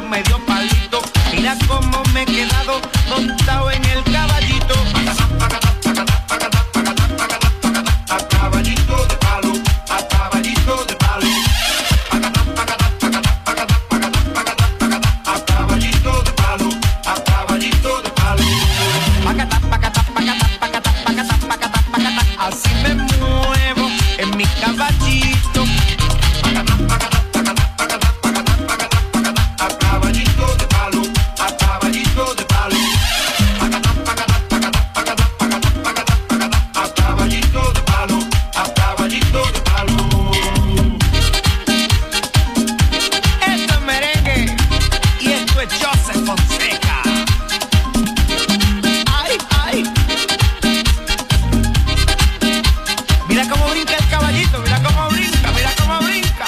medio palito. Mira cómo me he quedado montado en el caballito. A caballito de palo, a caballito de palo. A caballito de palo, a caballito de palo. Pacata, pacata, pacata, pacata, pacata, pacata, pacata. Así me muevo en mi caballito. A caballito de palo, a caballito de palo. A caballito de palo, a caballito de palo. Esto es merengue y esto es Joseph Fonseca. Ay, ay. Mira cómo brinca el caballito, mira cómo brinca, mira cómo brinca.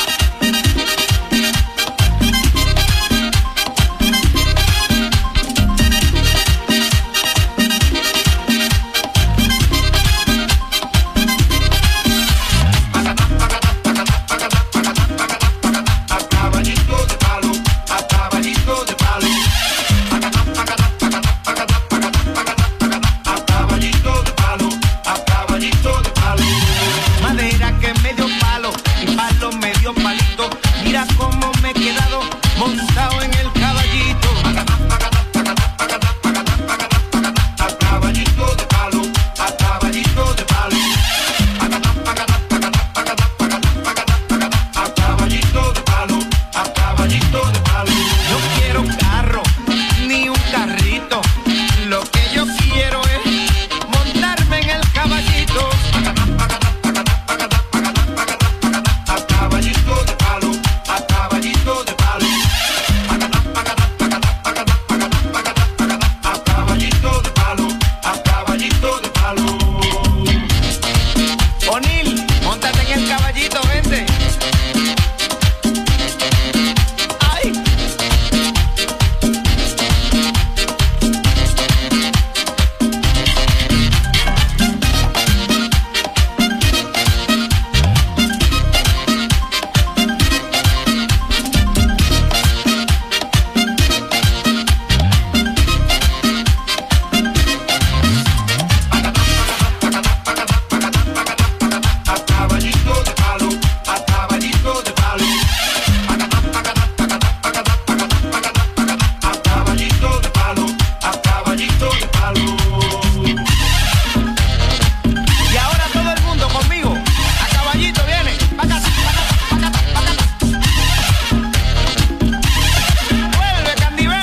A caballito de palo, a caballito de palo. A caballito de palo, a caballito de palo. Madera que medio palo y palo medio palito. Mira cómo me he quedado montado en el caballito. A caballito de palo, a caballito de palo. A caballito de palo, a caballito de palo. No quiero carro ni un carrito. Lo que yo quiero es montarme en el caballito. A caballito de palo, a caballito de palo. A caballito de palo, a caballito de palo. O'Neill, móntate en el caballito, vente. Ay. A caballito de palo, a caballito de palo. A caballito de palo, a caballito de palo. Y ahora todo el mundo conmigo. A caballito viene. Pacata, pacata, pacata, pacata. Vuelve, Candibé.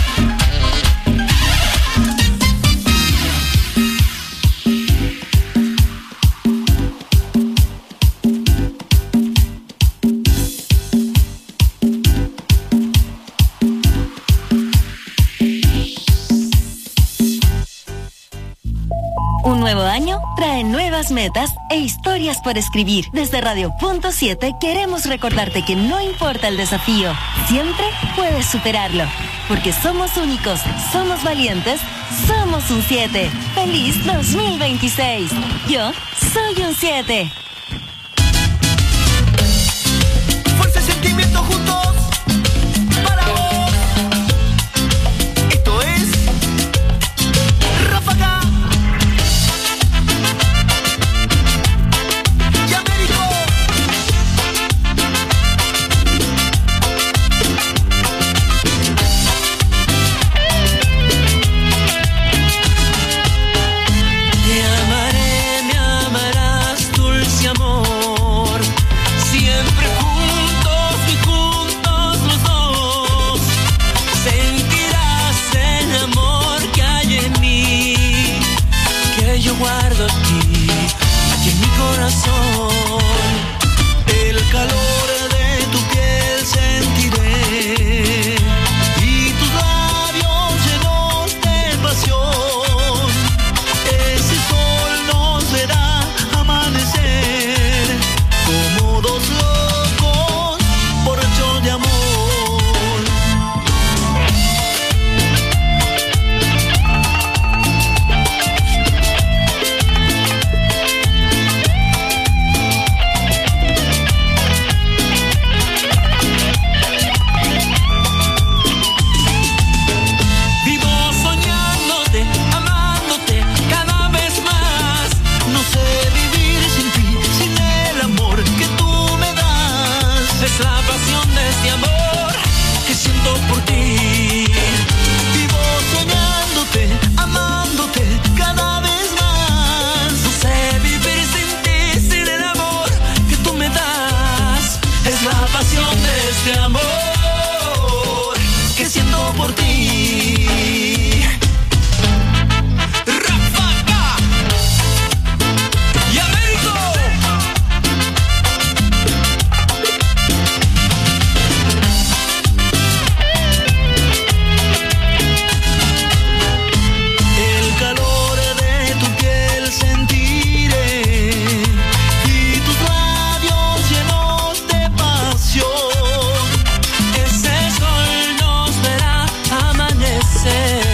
Un nuevo año trae nuevas metas e historias por escribir. Desde Radio Punto 7 queremos recordarte que no importa el desafío, siempre puedes superarlo. Porque somos únicos, somos valientes, somos un 7. ¡Feliz 2026! Yo soy un 7. Fuerza y sentimiento juntos para vos. Esto es Ráfaga y Américo. Te amaré, me amarás, dulce amor. Siempre juntos y juntos los dos. Sentirás el amor que hay en mí, que yo guardo aquí en mi corazón. El calor de tu piel sentiré y tus labios llenos de pasión. Ese sol nos verá amanecer como dos locos borrachos de amor. Es la pasión de este amor que siento por ti. Vivo soñándote, amándote cada vez más. No sé vivir sin ti, sin el amor que tú me das. Es la pasión de este amor que siento por ti. Rafaga y Américo. El calor de tu piel sentiré y tus labios llenos de pasión. Ese sol nos verá amanecer.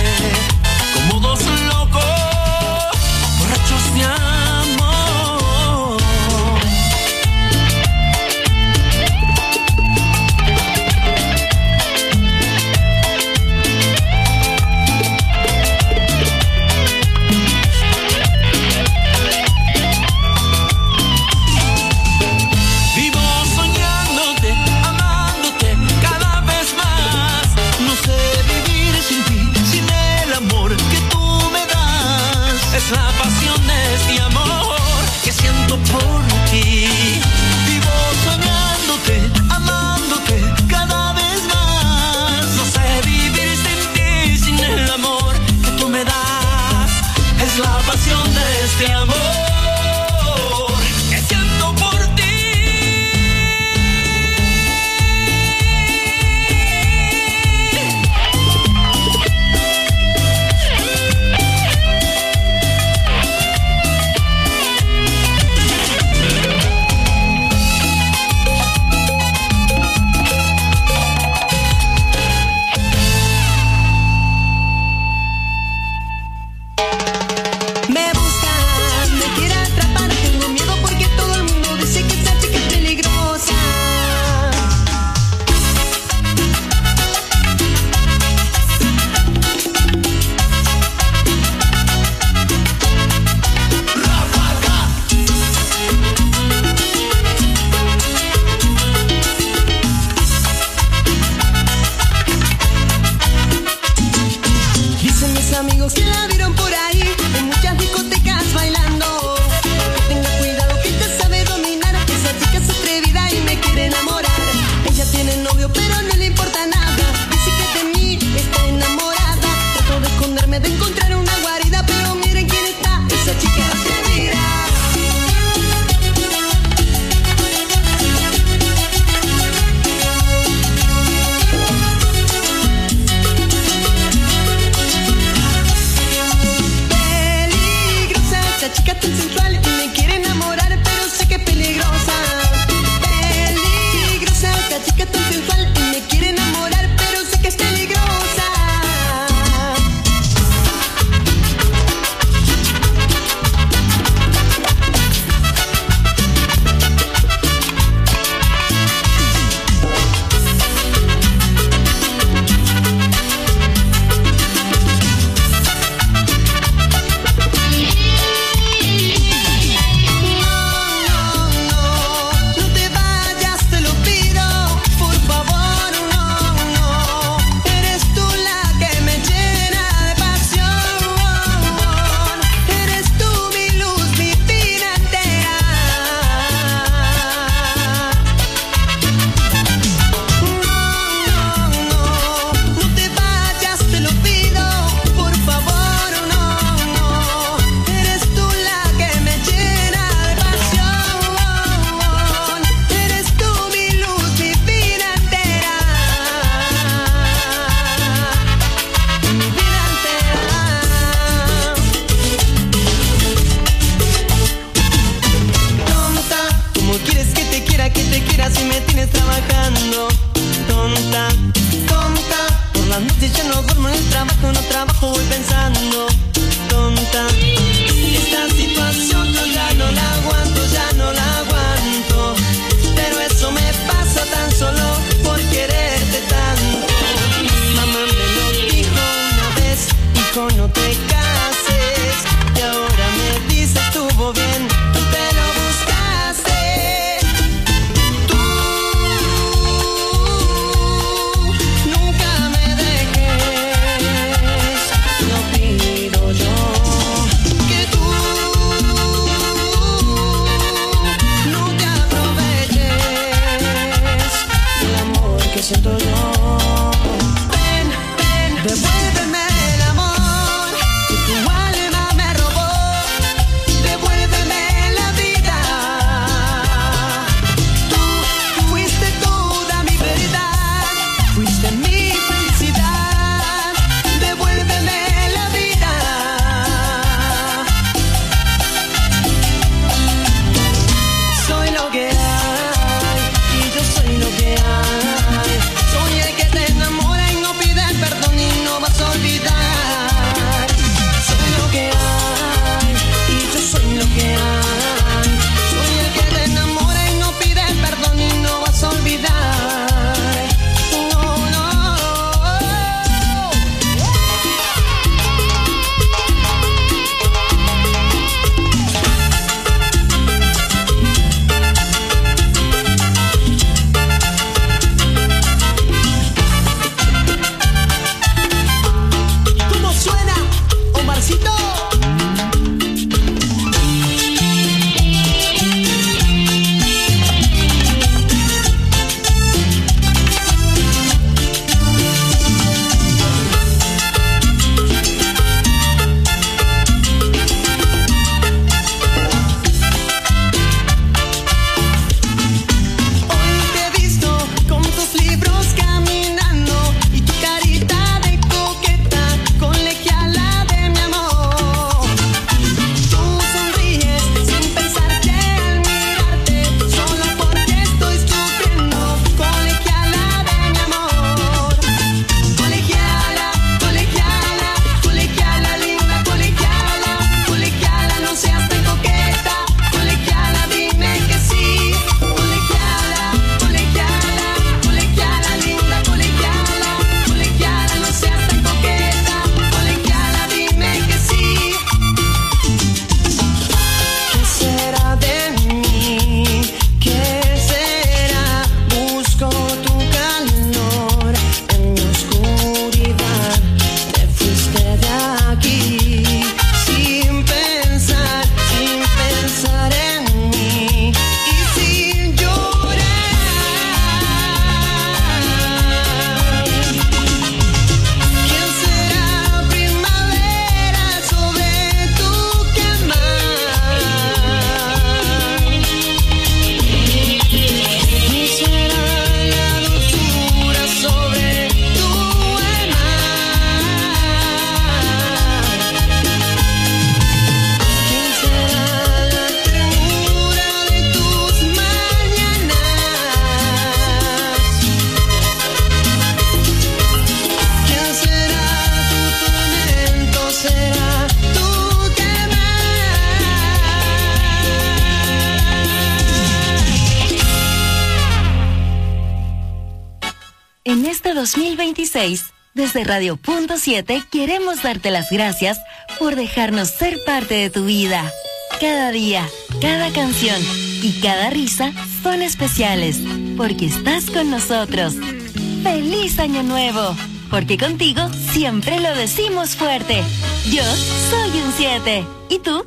En este 2026, desde Radio Punto 7 queremos darte las gracias por dejarnos ser parte de tu vida. Cada día, cada canción y cada risa son especiales porque estás con nosotros. ¡Feliz Año Nuevo! Porque contigo siempre lo decimos fuerte. Yo soy un 7. ¿Y tú?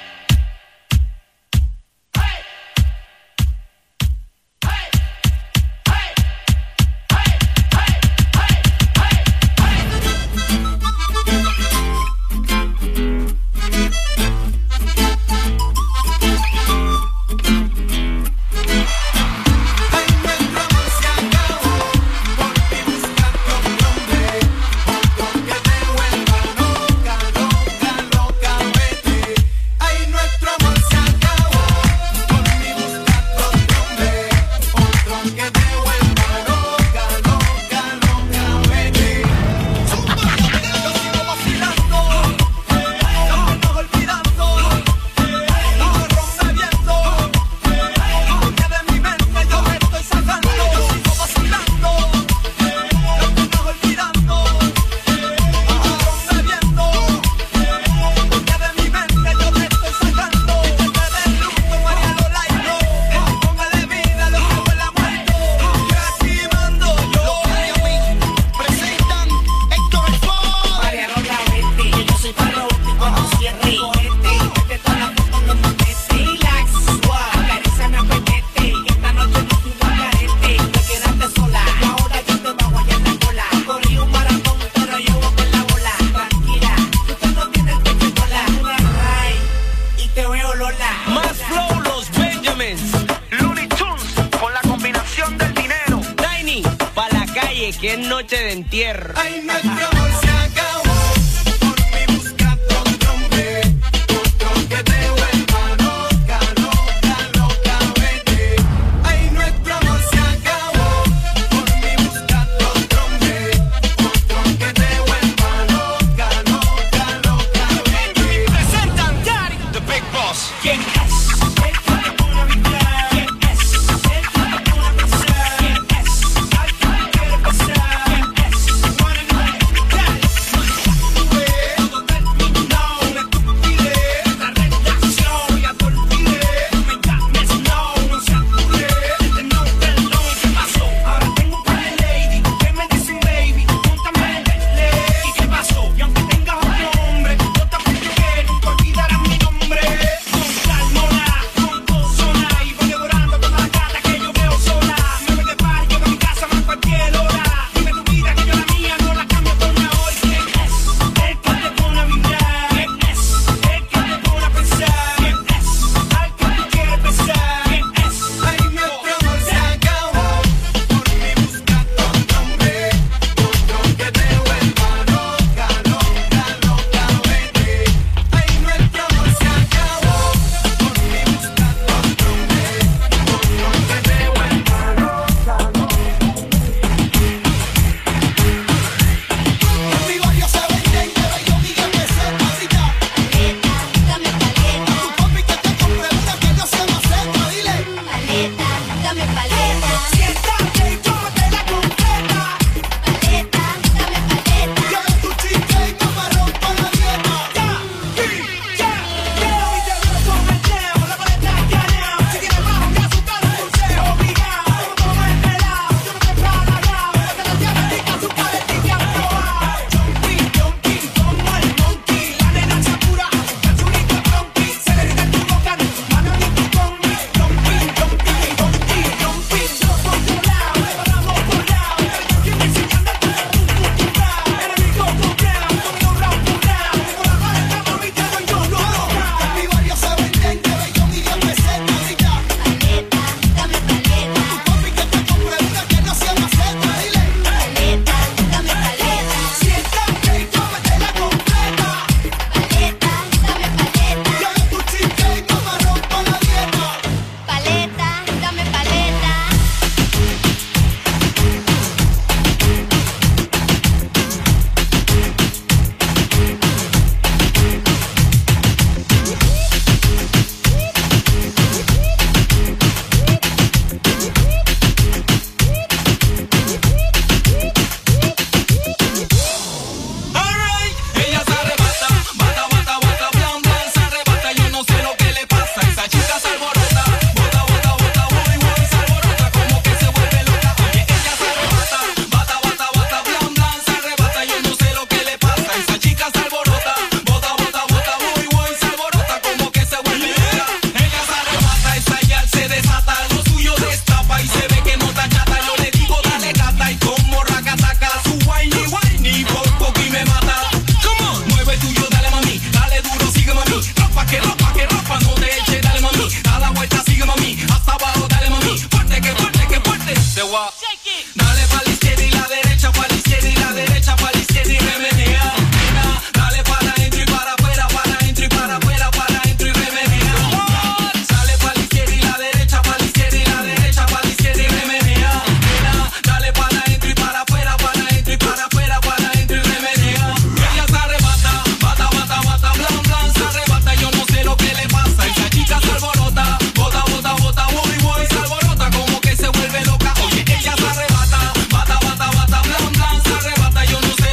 que es noche de entierro. Ay, nuestro amor se acabó. Por mí buscando otro hombre, otro que te vuelva loca, loca, loca, vete. Ay, nuestro amor se acabó. Por mí buscando otro hombre, otro que te vuelva loca, loca, loca, vete. Presentan Daddy, the Big Boss. ¿Quién es? derecha, para la izquierda y remenea. Dale para adentro y para afuera, para adentro y para afuera, para adentro y remenea. Sale para la izquierda y la derecha, para la izquierda y la derecha, para la izquierda y remenea. Dale para adentro y para afuera, para adentro y para afuera, para adentro y remenea. Ella se arrebata, bata, bata, bata, blan, blan, se arrebata, yo no sé lo que le pasa. Esa chica se alborota, bota, bota, bota, voy, voy, se alborota como que se vuelve loca. Oye, ella se arrebata, bata, bata, bata, blan, blan, se arrebata, yo no sé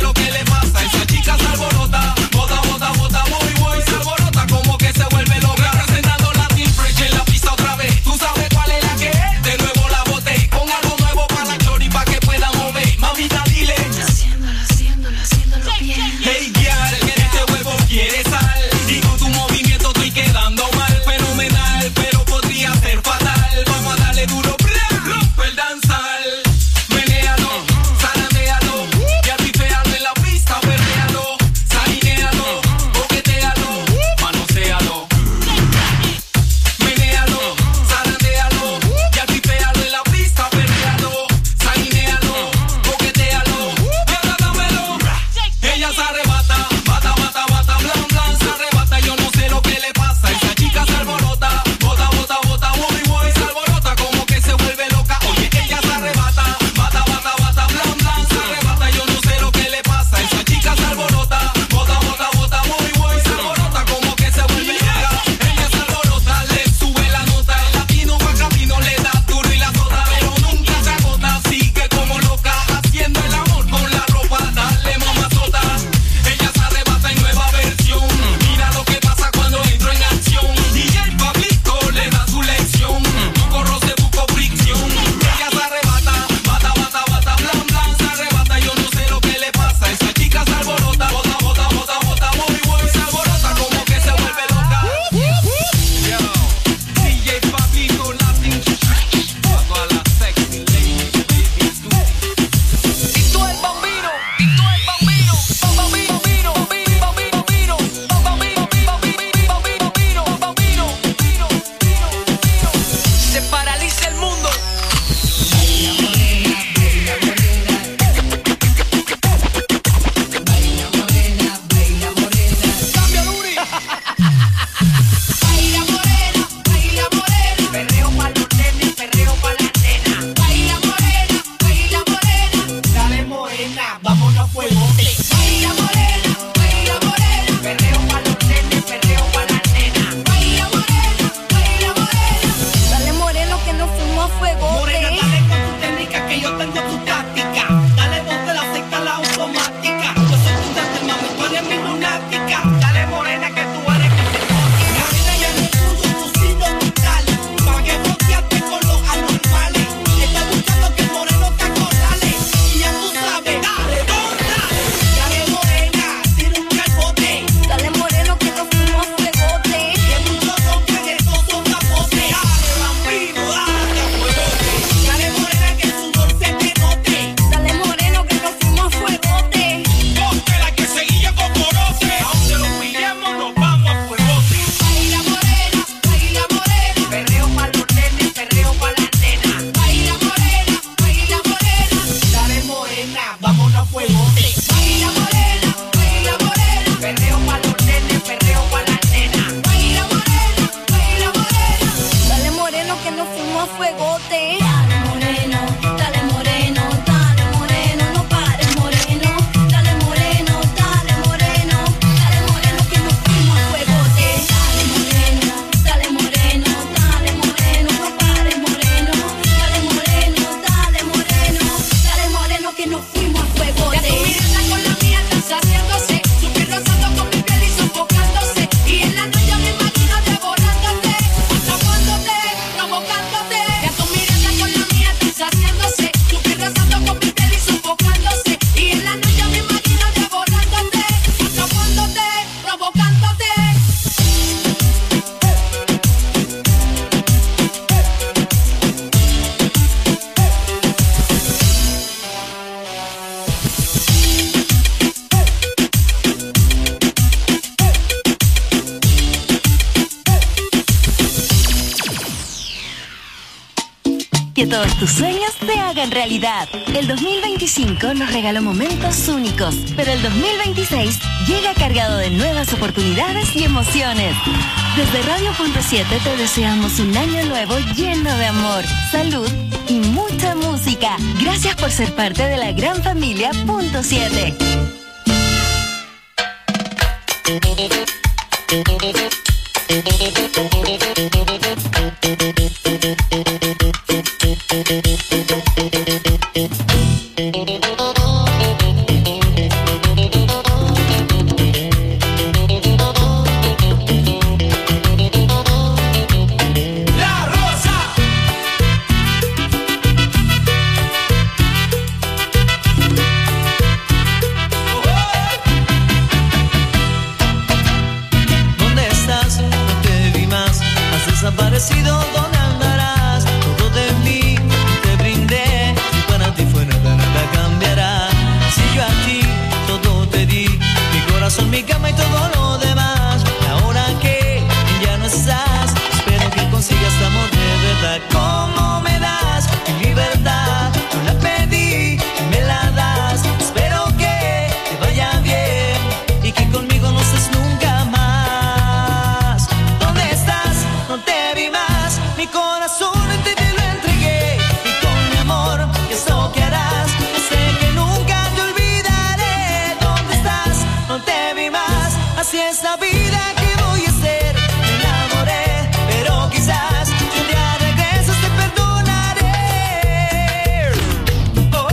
que todos tus sueños se hagan realidad. El 2025 nos regaló momentos únicos, pero el 2026 llega cargado de nuevas oportunidades y emociones. Desde Radio.7 te deseamos un año nuevo lleno de amor, salud y mucha música. Gracias por ser parte de la gran familia .7. Desaparecido, ¿dónde andarás? Todo de mí te brindé, si para ti fue nada, nada cambiará. Si yo a ti todo te di, mi corazón, mi cama y todo lo demás. Ahora que ya no estás, espero que consigas amor de verdad. ¿Cómo me das mi libertad? Yo la pedí y me la das. Espero que te vaya bien y que conmigo no estés nunca más. ¿Dónde estás? No te vi más, mi corazón en ti te lo entregué y con mi amor, ¿qué es lo que harás? Yo sé que nunca te olvidaré. ¿Dónde estás? No te vi más, así es la vida que voy a hacer. Me enamoré, pero quizás si un día regresas te perdonaré. Oh, oh.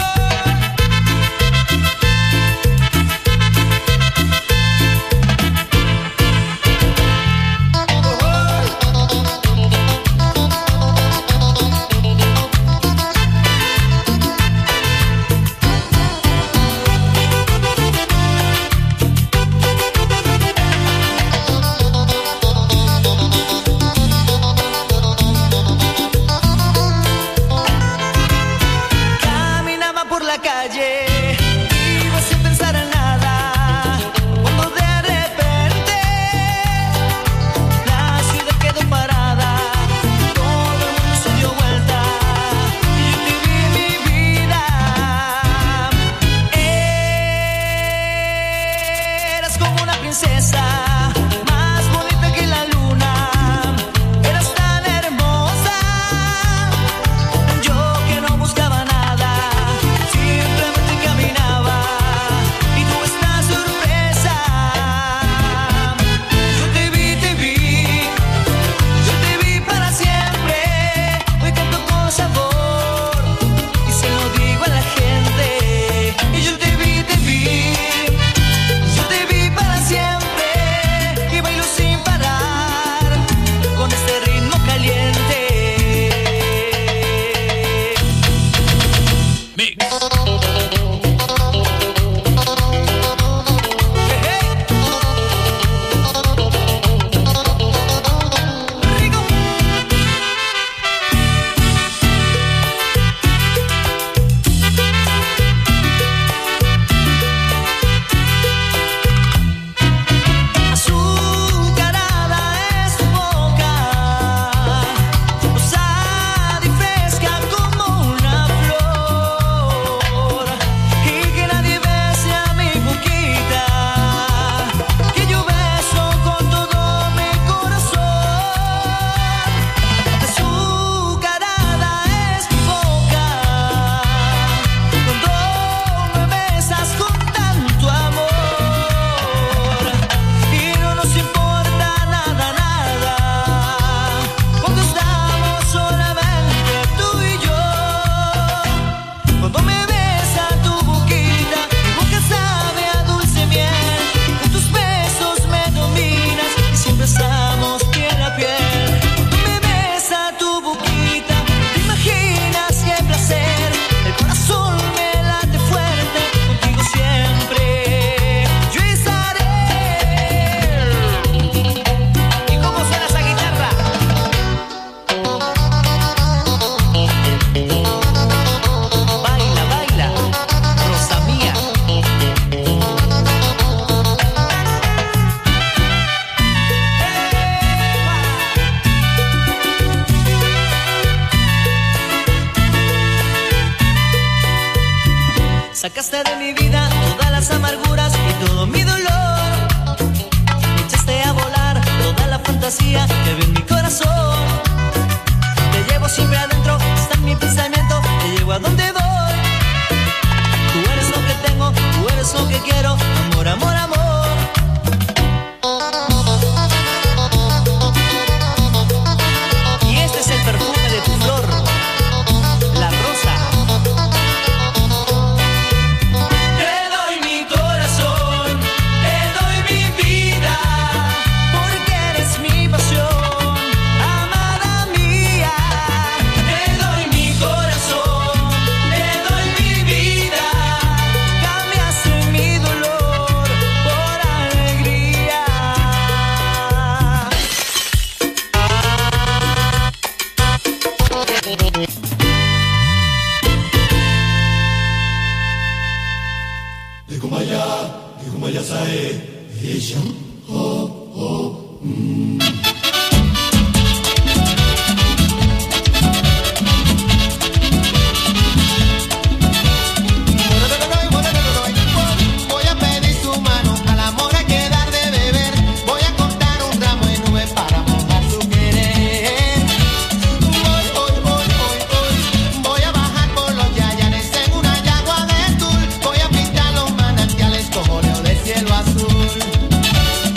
Caminaba por la calle, iba sin pensar en nada, cuando de repente la ciudad quedó parada, todo el mundo se dio vuelta y yo te vi mi vida. Eras como una princesa, más bonita que la luna, eras tan hermosa. Yo que no buscaba nada, simplemente caminaba y tú estás sorpresa. Yo te vi para siempre. Hoy canto con sabor y se lo digo a la gente. Y yo te vi para siempre. Y bailo sin parar con este ritmo caliente. Mix. Hey, rico. Azucarada es tu boca, rosada y fresca como una flor. Sacaste de mi vida todas las amarguras y todo mi dolor. Me echaste a volar toda la fantasía que había en mi corazón. Te llevo siempre adentro, está en mi pensamiento, te llevo a donde voy. Tú eres lo que tengo, tú eres lo que quiero, amor, amor, amor. Y este es el perfume de tu flor, la rosa. Te doy mi corazón, te doy mi vida, porque eres mi pasión, amada mía. Te doy mi corazón, te doy mi vida, cambiaste mi dolor por alegría. De kumaya sae, Asian, Voy a pedir su mano, al amor hay que dar de beber. Voy a cortar un ramo de nubes para mojar su querer. Voy a bajar por los yayanes en una yagua de tul. Voy a pintar los manantiales como leo de cielo azul.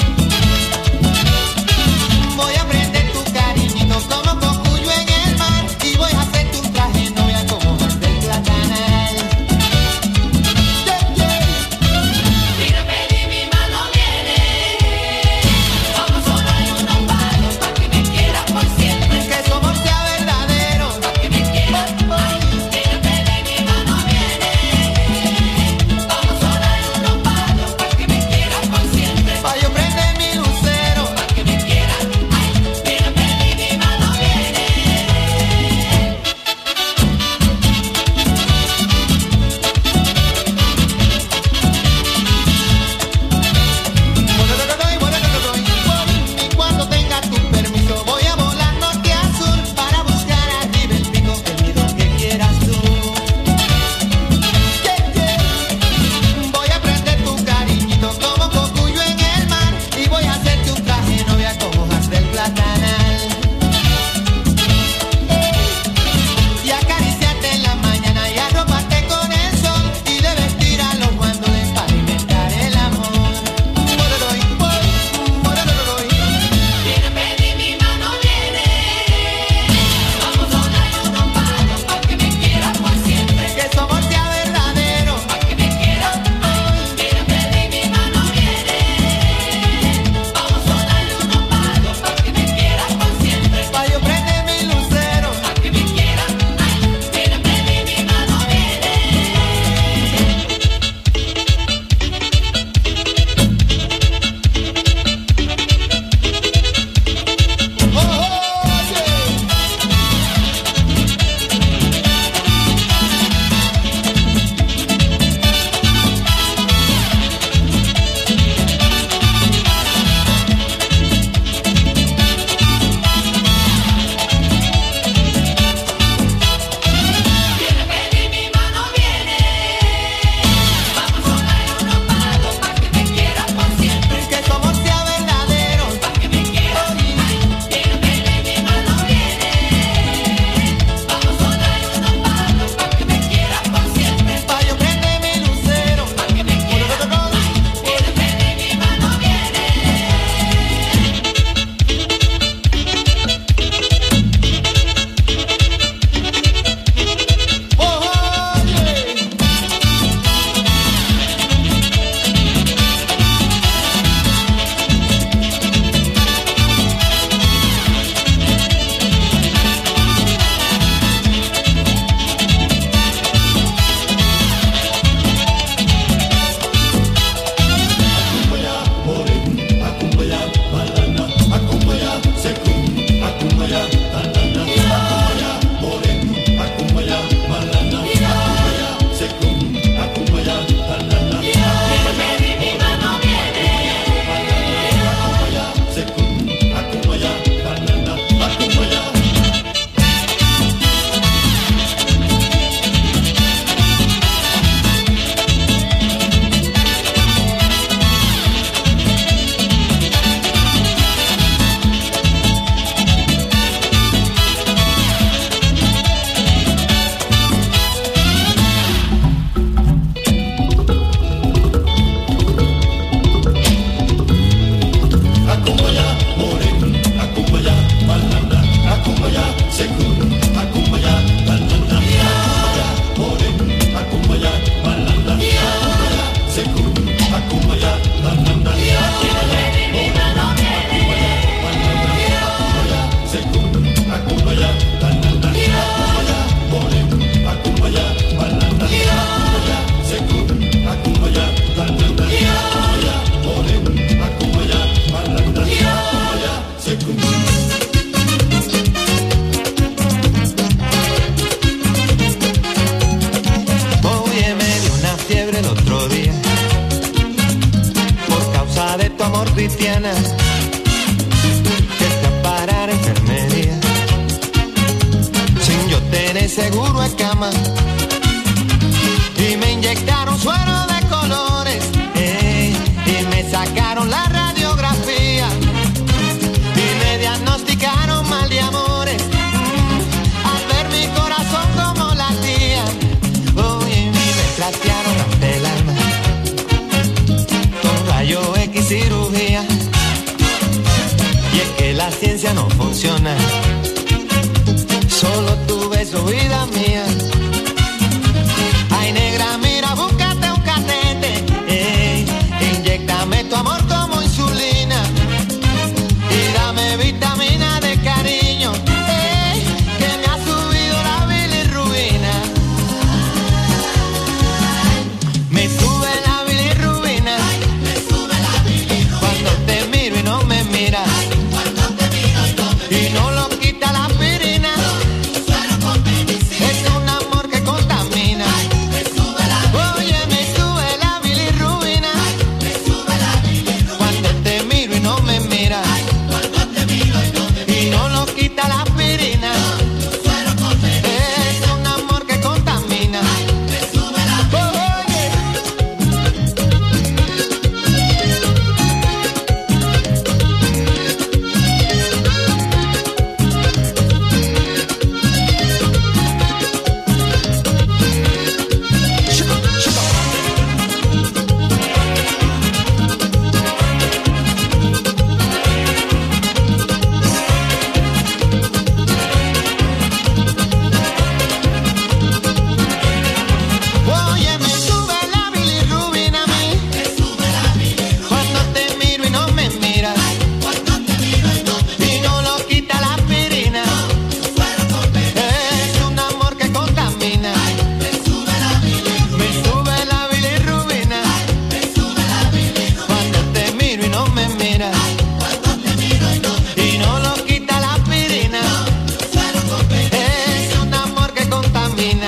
amor cristiana que fue a parar a enfermería sin yo tener seguro de cama y me inyectaron suero de colores y me sacaron la radiografía y me diagnosticaron mal de amores al ver mi corazón como latía. Oye, me platearon hasta el alma con rayo X cirugía y es que la ciencia no funciona, solo tu beso, vida mía. Ay, negra, mira, búscate un catete, inyéctame tu amor como insulina y dame vitamina de cariño, que me ha subido la bilirrubina. Me sube la bilirrubina, cuando te miro y no me miras, y no lo quita la aspirina. Es un amor que contamina. Oye, me sube la bilirrubina, cuando te miro y no me miras, y no lo quita la aspirina. Es un amor que contamina. Oye, me sube la bilirrubina a mí, cuando te miro y no me miras, y no lo quita la aspirina. Es un amor que contamina. Me sube la bilirrubina, cuando te miro y no me miras, y no lo quita la aspirina. Es un amor que contamina.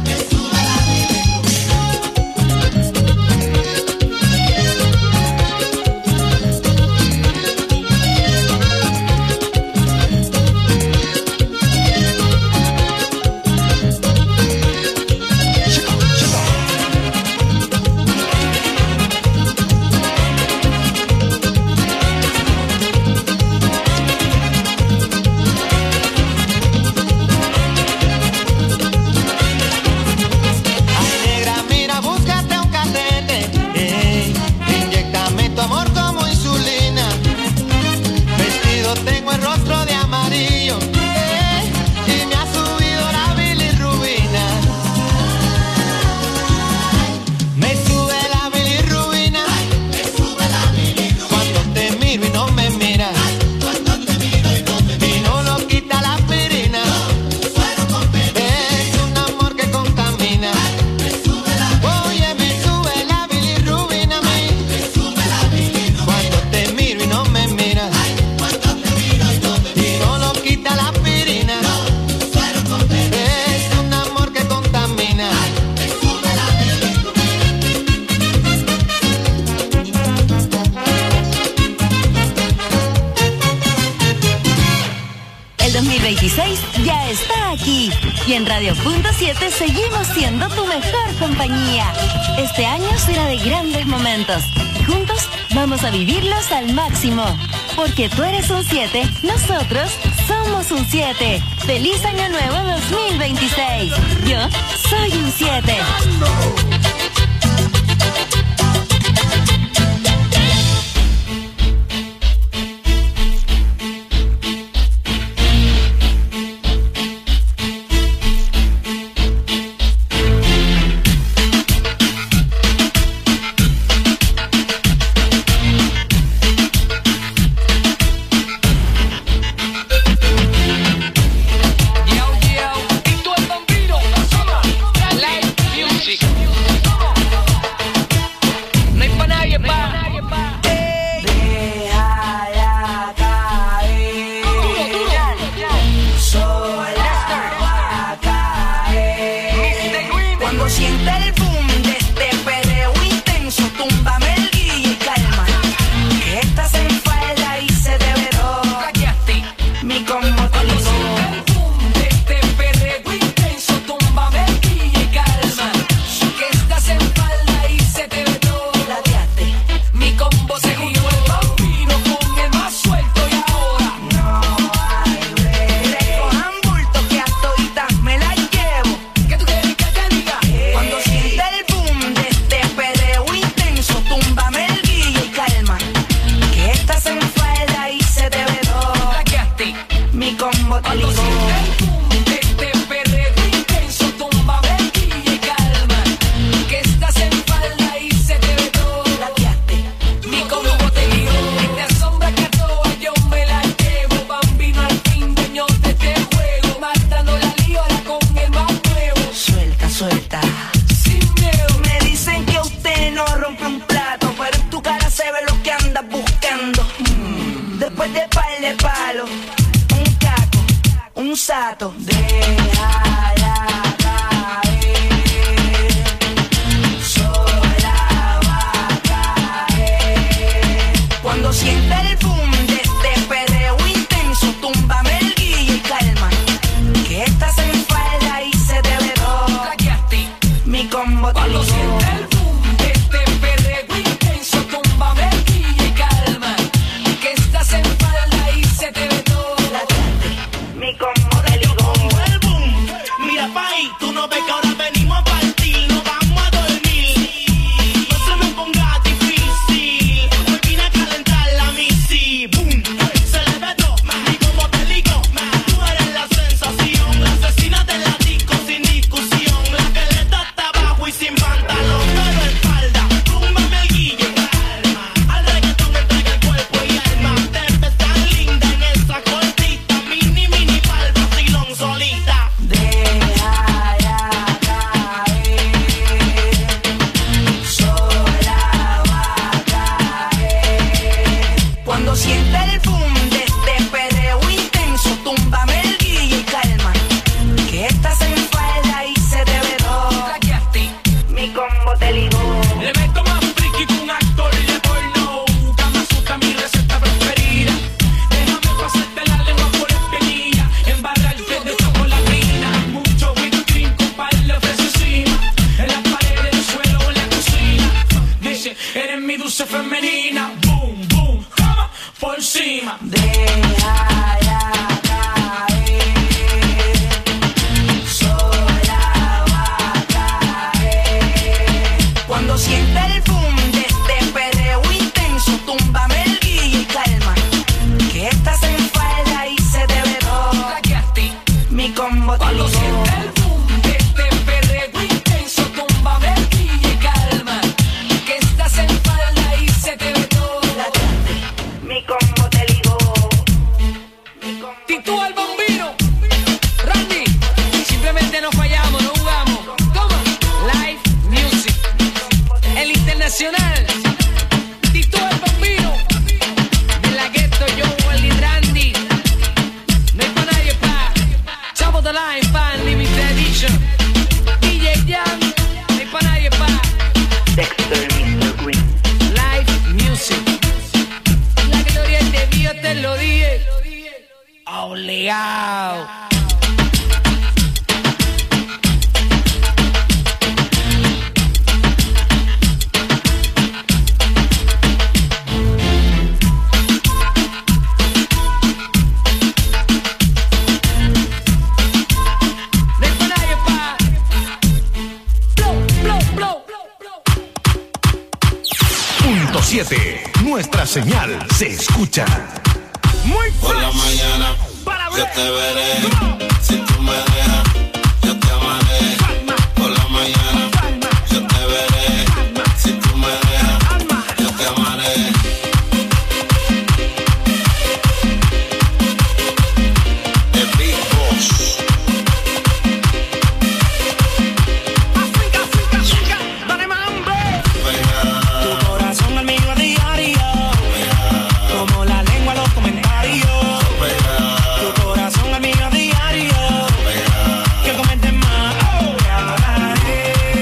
Ay, negra, mira, búscate un catete, inyéctame tu amor como insulina. Vestido tengo el rostro de amarillo, y me ha subido la bilirrubina. Me sube la bilirrubina, cuando te miro y no me miras, y no lo quita la aspirina. Es un amor que contamina. Oye, me sube la bilirrubina a mí, cuando te miro y no me miras, y no lo quita la aspirina. Es un amor que contamina. El 2026 ya está aquí y en Radio Punto 7 seguimos siendo tu mejor compañía. Este año será de grandes momentos. Juntos vamos a vivirlos al máximo. Porque tú eres un 7, nosotros somos un 7. ¡Feliz Año Nuevo 2026! Yo soy un 7. Siente el boom de este perreo intenso, túmbame el guille y calma. ¿Qué estás de par de palo, un caco, un sato. Déjala caer, sola va a caer. Cuando sienta el boom de este perreo intenso, túmbame el guille y calma, que estás en falda y se te ve todo. Mi combo te cuando sienta el boom de este perreo intenso, túmbame el guille y calma, que estás en falda y se te ve todo. Mi combo te ligó. El boom, mira pa' ahí, tú no ves que ahora venimos a partir, no vamos a dormir. No se me ponga difícil, hoy vine a calentar la misi. Boom, se le ve todo, y como te digo, tú eres la sensación, la asesina de la disco sin discusión, la que le da hasta abajo y sin pantalón, pero en falda, túmbame el guille, calma, al reggaetón entrega el cuerpo y alma, te ves tan linda en esa cortita, mini pal vacilón solita. Déjala caer, sola va a caer. Cuando sienta el boom de este perreo intenso, túmbame el guille y calma, que estás en falda y se te ve todo. Mi combo te ligó. Le meto más friki que un actor de porno. Kama Sutra, mi receta preferida. Déjame pasarte la lengua por espinilla, embarrarte de chocolatina. Mucho whipped cream con par de fresa encima, en las paredes, en el suelo, en la cocina. Dice, eres mi dulce femenina. Boom, boom, cama por encima. Déjala caer, sola va a caer. Cuando sienta el boom de este perreo intenso, túmbame el guille y calma, que estás en falda y se te ve todo. Mi combo te Cuando ligó. sienta el boom de este perreo intenso, túmbame el guille y calma, que estás en falda y se te ve todo. Mi combo te ligó. Mi combo te Titú al bombino, Randy, simplemente no fallamos, no jugamos. Toma, Live Music, el internacional. Titú al bombino, de la Ghetto, John Wall y Randy. No hay pa' nadie pa' Top of the Line, Fan Limited Edition. DJ Young, no hay pa' nadie pa' Dexter, Mr. Green. Live Music. La gloria de Dios te lo dije. Obligado. No hay pa' nadie pa' blow, blow, blow, blow, blow. Punto 7. Nuestra señal se escucha. Muy Por la mañana yo te veré. Si tú me dejas, yo te amaré. Por la mañana yo te veré. Si tú me dejas, yo te amaré. The Big Boss. dale mambo. Pega, Tu corazón al mío a diario, como la lengua a los comentarios. pega, Tu corazón al mío a diario, pega. que comenten más. Oh, yeah.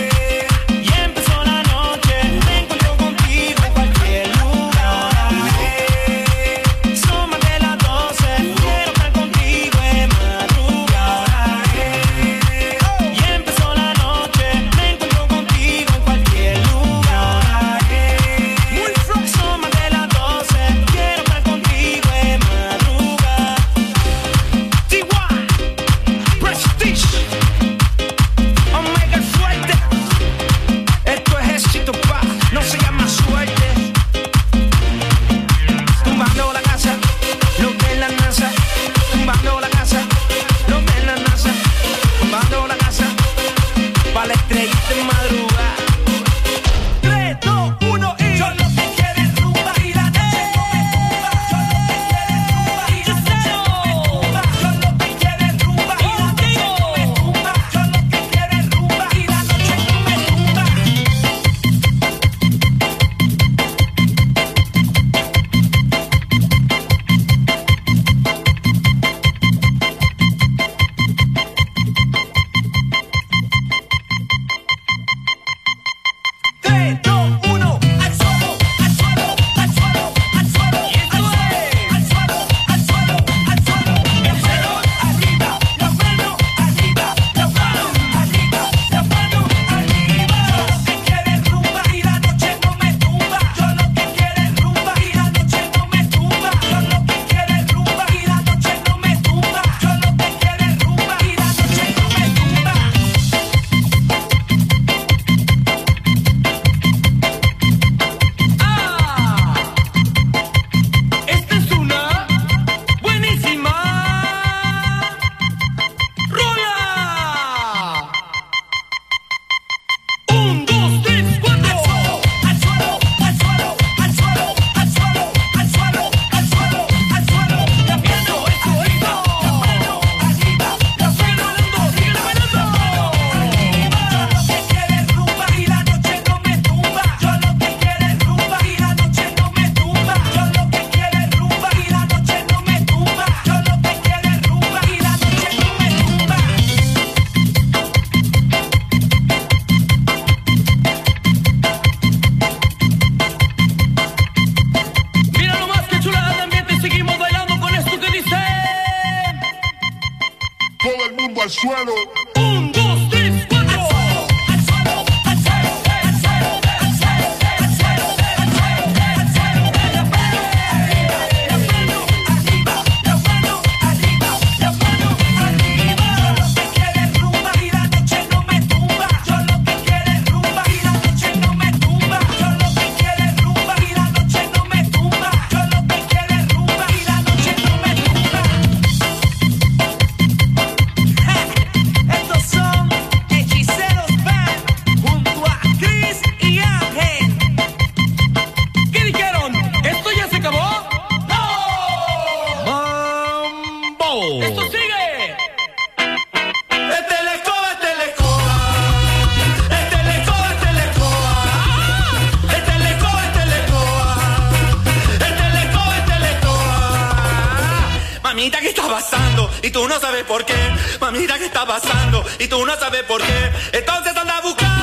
Mamita, ¿qué está pasando? Y tú no sabes por qué. Mamita, ¿qué está pasando? Y tú no sabes por qué. Entonces anda buscando.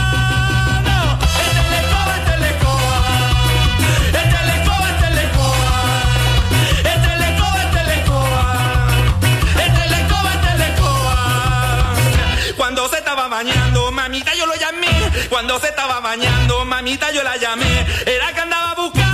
Cuando se estaba bañando, mamita, yo lo llamé. Cuando se estaba bañando, mamita, yo la llamé. Era que andaba buscando.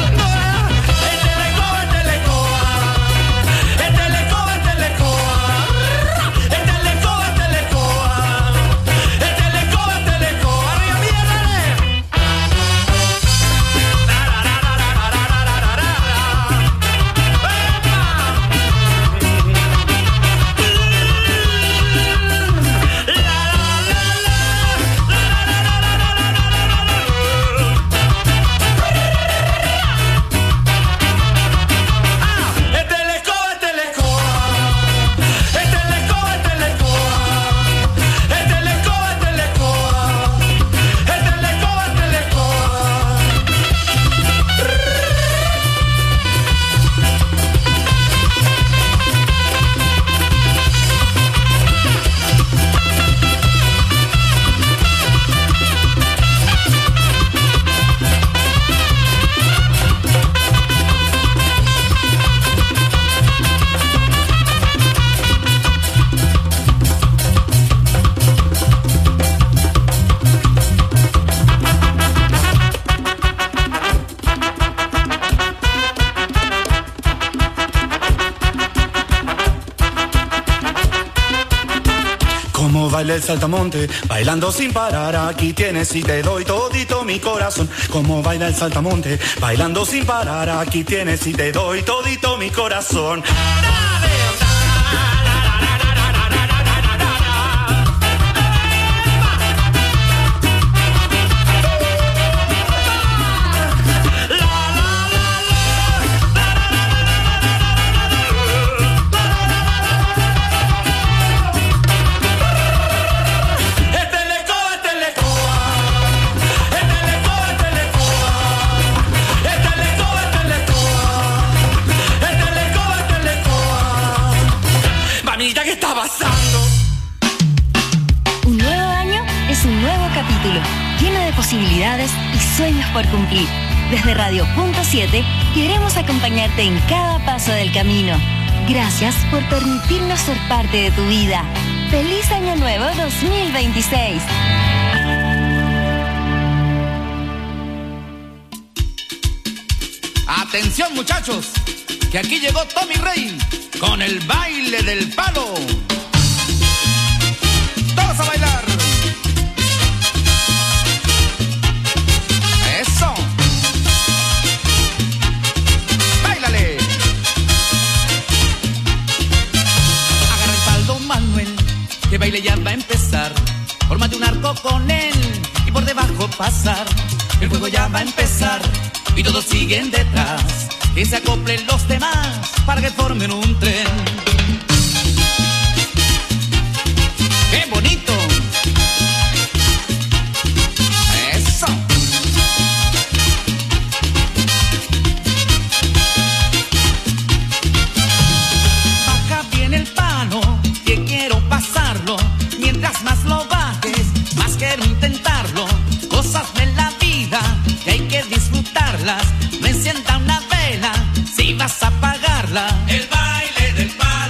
Baila el saltamonte, bailando sin parar, aquí tienes y te doy todito mi corazón. Como baila el saltamonte, bailando sin parar, aquí tienes y te doy todito mi corazón. ¿Qué está pasando? Un nuevo año es un nuevo capítulo, lleno de posibilidades y sueños por cumplir. Desde Radio Punto 7 queremos acompañarte en cada paso del camino. Gracias por permitirnos ser parte de tu vida. ¡Feliz Año Nuevo 2026! Atención, muchachos, que aquí llegó Tommy Rey con el baile del palo. Todos a bailar. Eso. Báilale. Agarra el palo, Manuel, que baile ya va a empezar. Fórmate un arco con él y por debajo pasar. El juego ya va a empezar y todos siguen detrás. Que se acoplen los demás para que formen un tren. ¡Qué bonito! ¡Eso! Baja bien el palo, que quiero pasarlo. Mientras más lo bajes, más quiero intentarlo. Cosas de la vida que hay que disfrutarlas. No encienda una vela si vas a apagarla. El baile del palo.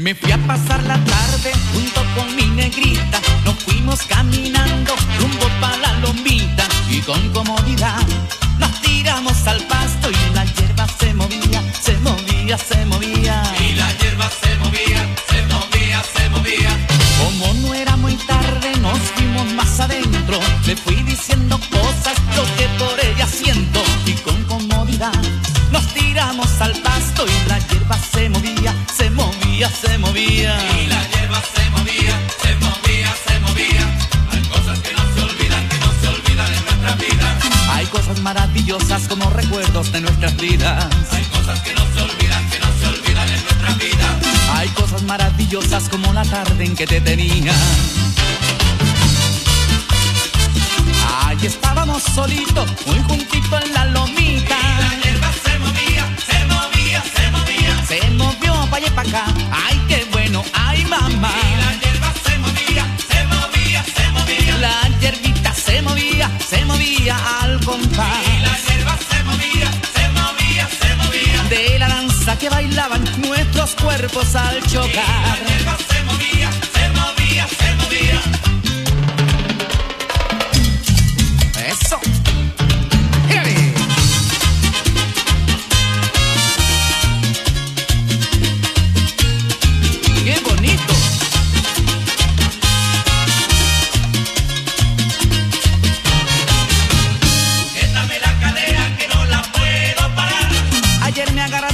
Me fui a pasar la tarde junto con mi negrita. Nos fuimos caminando rumbo pa' la lomita. Y con comodidad nos tiramos al pasto. Y la hierba se movía, se movía, se movía. Y la hierba se movía, se movía, se movía. Como no era muy tarde, nos fuimos más adentro. Le fui diciendo cosas, lo que por ella siento. Y con comodidad nos tiramos al pasto. Y la hierba se movía, se movía, se movía. Y la hierba se movía, se movía, se movía. Hay cosas que no se olvidan, que no se olvidan en nuestras vidas. Hay cosas maravillosas como recuerdos de nuestras vidas. Hay cosas que no se olvidan, que no se olvidan en nuestras vidas. Hay cosas maravillosas como la tarde en que te tenía. Ahí estábamos solitos, muy juntitos en la lomita. Y la hierba se movía, se movía, se movía. Se movió pa' allá y pa' acá, ay qué bueno, ay mamá. Y la hierba se movía, se movía, se movía. La hierbita se movía al compás. Y la hierba se movía, se movía, se movía. De la danza que bailaban nuestros cuerpos al chocar. Y la hierba se movía, se movía, se movía.